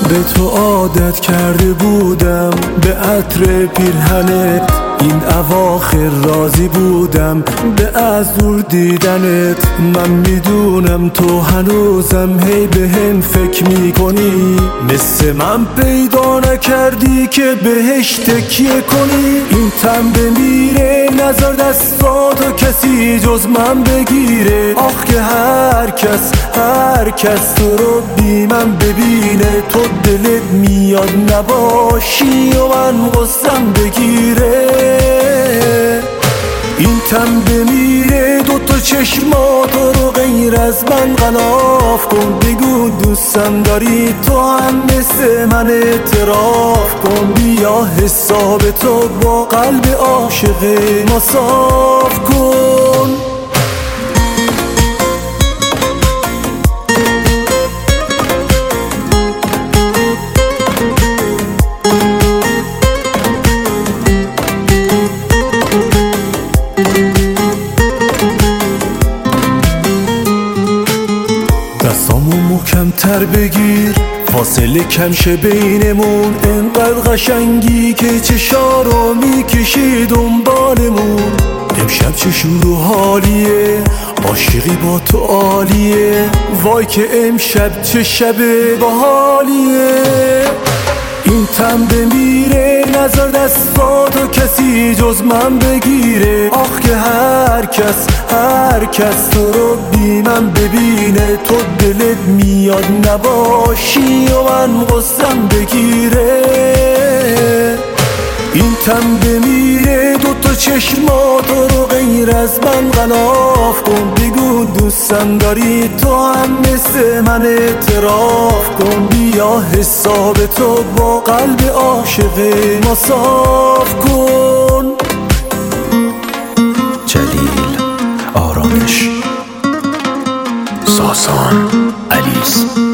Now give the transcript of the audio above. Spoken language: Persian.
به تو عادت کرده بودم، به عطر پیرهنت این اواخر راضی بودم، به از دور دیدنت. من میدونم تو هنوزم هی به هم فکر میکنی، مثل من پیدا نکردی که بهش تکیه کنی. این تن بمیره نظر دستاتو کسی جز من بگیره. آخ که هر کس تو رو بی من ببینه، تو دلت میاد نباشی و من غصم بگیره. این تن بمیره دوتا چشماتو رو غیر از من غلاف کن. بگو دوستم داری تو هم مثل من اعتراف کن. بیا حساب تو با قلب عاشق ما صاف کن. دستامو محکم‌تر بگیر، فاصله کم شه بینمون. انقدر قشنگی که چشارو میکشی دنبالمون. امشب چه شور و حالیه، عاشقی با تو عالیه. وای که امشب چه شب باحالیه. این تن بمیره نظر دستاتو کسی جز من بگیره. آخ که هر کس تو رو بی من ببینه، تو دلت میاد نباشی و من غصم بگیره. این تن بمیره دوتا چشماتو رو غیر از من غلاف کن. بگو دوستم داری تو هم مثل من اعتراف کن. بیا حساب تو با قلب عاشق ما صاف کن. جلیل، آرامش، ساسان، الیس.